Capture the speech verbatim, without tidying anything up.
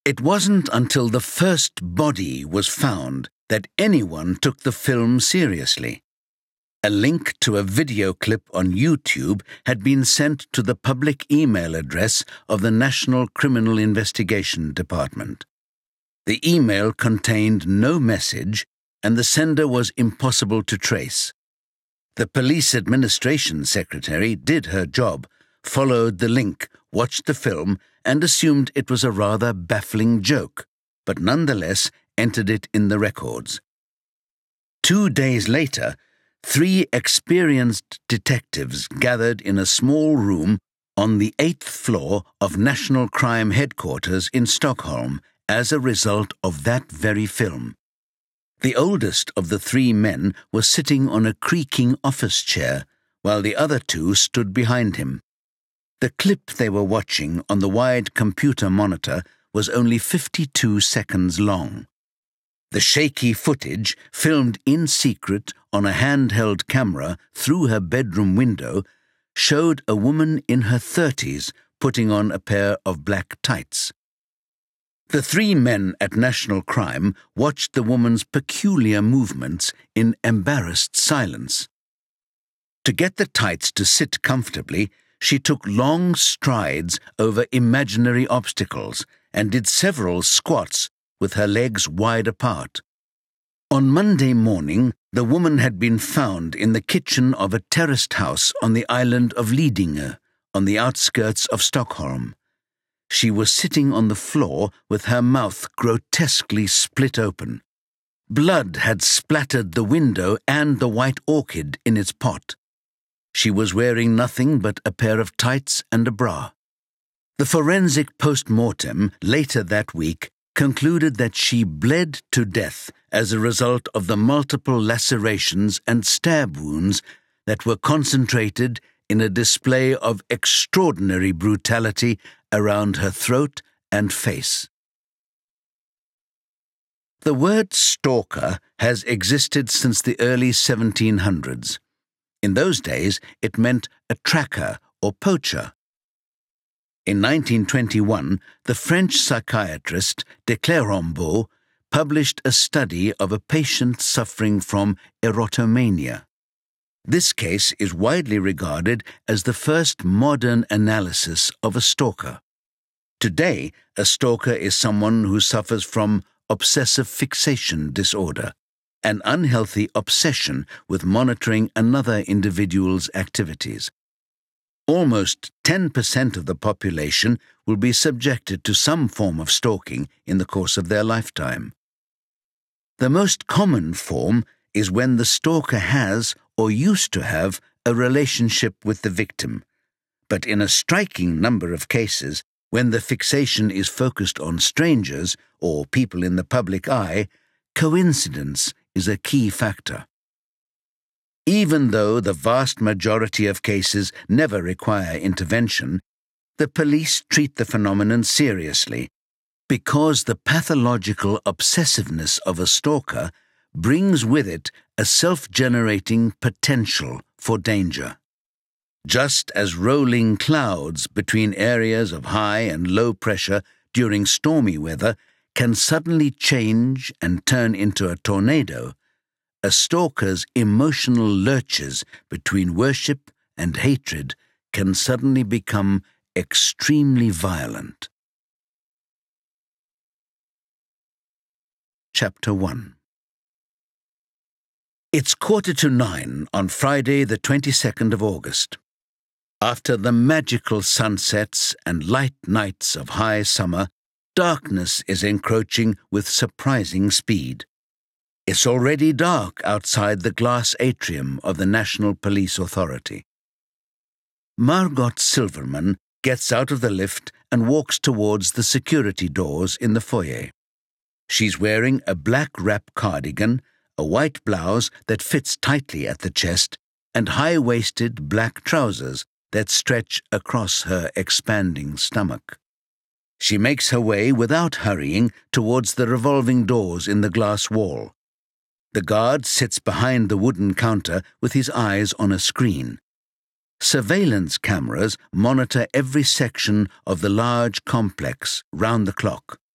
It wasn't until the first body was found that anyone took the film seriously. A link to a video clip on YouTube had been sent to the public email address of the National Criminal Investigation Department. The email contained no message, and the sender was impossible to trace. The police administration secretary did her job, followed the link, watched the film, and assumed it was a rather baffling joke, but nonetheless entered it in the records. Two days later, three experienced detectives gathered in a small room on the eighth floor of National Crime Headquarters in Stockholm as a result of that very film. The oldest of the three men was sitting on a creaking office chair, while the other two stood behind him. The clip they were watching on the wide computer monitor was only fifty-two seconds long. The shaky footage, filmed in secret on a handheld camera through her bedroom window, showed a woman in her thirties putting on a pair of black tights. The three men at National Crime watched the woman's peculiar movements in embarrassed silence. To get the tights to sit comfortably, she took long strides over imaginary obstacles and did several squats with her legs wide apart. On Monday morning, the woman had been found in the kitchen of a terraced house on the island of Lidingö, on the outskirts of Stockholm. She was sitting on the floor with her mouth grotesquely split open. Blood had splattered the window and the white orchid in its pot. She was wearing nothing but a pair of tights and a bra. The forensic post-mortem later that week concluded that she bled to death as a result of the multiple lacerations and stab wounds that were concentrated in a display of extraordinary brutality around her throat and face. The word stalker has existed since the early seventeen hundreds. In those days, it meant a tracker or poacher. In nineteen twenty-one, the French psychiatrist de Clérambault published a study of a patient suffering from erotomania. This case is widely regarded as the first modern analysis of a stalker. Today, a stalker is someone who suffers from obsessive fixation disorder, an unhealthy obsession with monitoring another individual's activities. Almost ten percent of the population will be subjected to some form of stalking in the course of their lifetime. The most common form is when the stalker has or used to have a relationship with the victim, but in a striking number of cases, when the fixation is focused on strangers or people in the public eye, coincidence is a key factor. Even though the vast majority of cases never require intervention, the police treat the phenomenon seriously because the pathological obsessiveness of a stalker brings with it a self-generating potential for danger. Just as rolling clouds between areas of high and low pressure during stormy weather can suddenly change and turn into a tornado, a stalker's emotional lurches between worship and hatred can suddenly become extremely violent. Chapter one. It's quarter to nine on Friday the twenty-second of August. After the magical sunsets and light nights of high summer, darkness is encroaching with surprising speed. It's already dark outside the glass atrium of the National Police Authority. Margot Silverman gets out of the lift and walks towards the security doors in the foyer. She's wearing a black wrap cardigan, a white blouse that fits tightly at the chest, and high-waisted black trousers that stretch across her expanding stomach. She makes her way without hurrying towards the revolving doors in the glass wall. The guard sits behind the wooden counter with his eyes on a screen. Surveillance cameras monitor every section of the large complex round the clock.